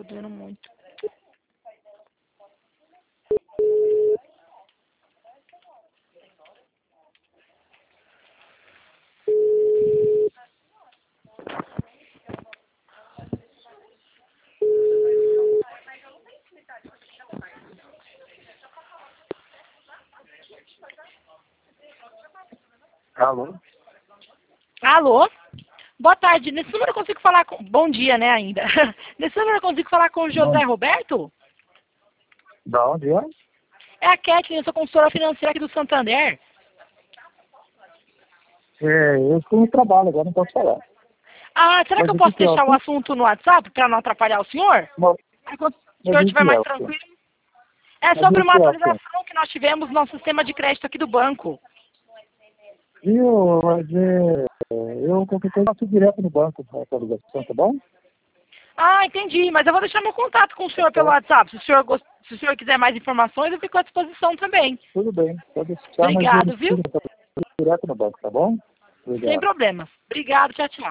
Tá doendo muito. Alô? Alô? Boa tarde. Nesse número eu consigo falar com... Bom dia, né, ainda. Nesse número eu consigo falar com o José Roberto? Da onde é? É a Kathleen, eu sou consultora financeira aqui do Santander. Eu estou no trabalho agora, não posso falar. Ah, será Mas que eu o posso que é deixar o assunto no WhatsApp para não atrapalhar o senhor? Mas, Aí quando o mas senhor o estiver que é mais o assunto? tranquilo. É Mas sobre o uma que é o assunto? atualização que nós tivemos no nosso sistema de crédito aqui do banco. Viu? Mas eu qualquer coisa faço direto no banco a atualização, tá bom? Ah, entendi. Mas eu vou deixar meu contato com o senhor pelo Tá. WhatsApp. Se o senhor quiser mais informações, eu fico à disposição também. Tudo bem, pode deixar, mas eu Obrigado, viu? direto no banco, tá bom? Sem Obrigado. problemas. Obrigado, tchau, tchau.